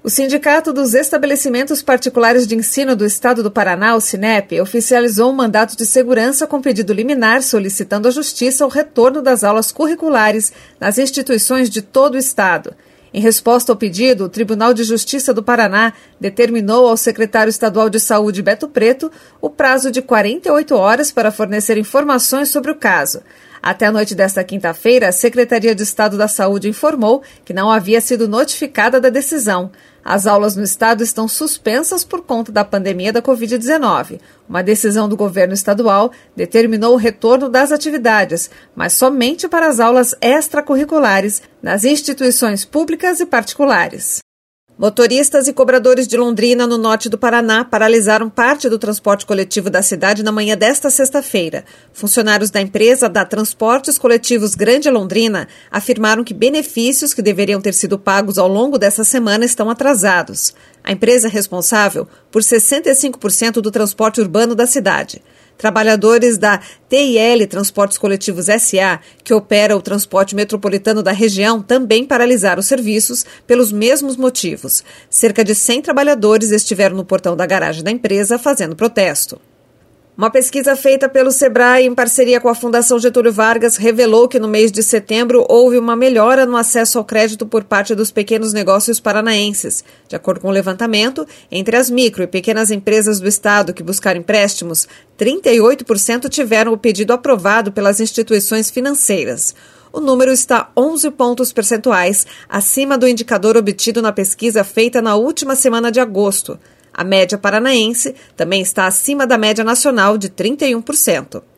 O Sindicato dos Estabelecimentos Particulares de Ensino do Estado do Paraná, o SINEP, oficializou um mandato de segurança com pedido liminar solicitando à Justiça o retorno das aulas curriculares nas instituições de todo o Estado. Em resposta ao pedido, o Tribunal de Justiça do Paraná determinou ao secretário estadual de Saúde, Beto Preto, o prazo de 48 horas para fornecer informações sobre o caso. Até a noite desta quinta-feira, a Secretaria de Estado da Saúde informou que não havia sido notificada da decisão. As aulas no estado estão suspensas por conta da pandemia da Covid-19. Uma decisão do governo estadual determinou o retorno das atividades, mas somente para as aulas extracurriculares nas instituições públicas e particulares. Motoristas e cobradores de Londrina, no norte do Paraná, paralisaram parte do transporte coletivo da cidade na manhã desta sexta-feira. Funcionários da empresa da Transportes Coletivos Grande Londrina afirmaram que benefícios que deveriam ter sido pagos ao longo dessa semana estão atrasados. A empresa é responsável por 65% do transporte urbano da cidade. Trabalhadores da TIL Transportes Coletivos S.A., que opera o transporte metropolitano da região, também paralisaram os serviços pelos mesmos motivos. Cerca de 100 trabalhadores estiveram no portão da garagem da empresa fazendo protesto. Uma pesquisa feita pelo Sebrae em parceria com a Fundação Getúlio Vargas revelou que no mês de setembro houve uma melhora no acesso ao crédito por parte dos pequenos negócios paranaenses. De acordo com o levantamento, entre as micro e pequenas empresas do estado que buscaram empréstimos, 38% tiveram o pedido aprovado pelas instituições financeiras. O número está 11 pontos percentuais acima do indicador obtido na pesquisa feita na última semana de agosto. A média paranaense também está acima da média nacional de 31%.